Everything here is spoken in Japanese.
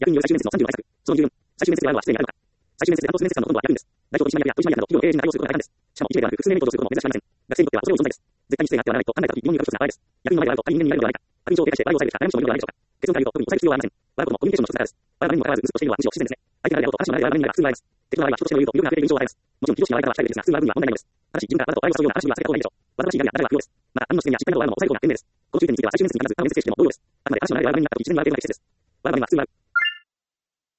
逆に言う最終面接の30の対策。その理由。最終面接であるはすでにあるのか。最終面接で担当数面接官のほとんどは役員です。代表取締役や取締役など、企業経営陣が対応することが大半です。しかも、一例ではなく、複数年目に登場することも珍しくありません。学生にとっては恐れ多い存在です。絶対に失礼があってはならないと考えたとき、疑問にが一つな場合です。役員の前であると、他人間になるのではないか。悪印象を警戒して、場合を抑えるしか悩む人もいるのではないでしょうか。結論から言うと、特に抑える必要はありません。笑うこともコミュニケーションの一つだからです。笑うにもかかわらず、うずっとしているのはむしろ不自然ですね。相手が誰であろうと、話の流れで笑うにが普通の場合です。適当な場合は人としての言うと、魅力が溢れている印象があります。もちろん、非常識な場合からは控えるべきですが、普通の場合には問題ないのです。ただし、自分からあなたと笑いを誘うような話には避けた方がいいでしょう。わざとらしい誰が誰は不要です。また、他人の視線や失敗などを笑うのも抑えることが賢明です。この注意点については、最終面接に限らず、他の面接形式でも同様です。あくまで話の流れで笑うになったとき、自然に笑う程度が適切です。笑うには普通に笑う。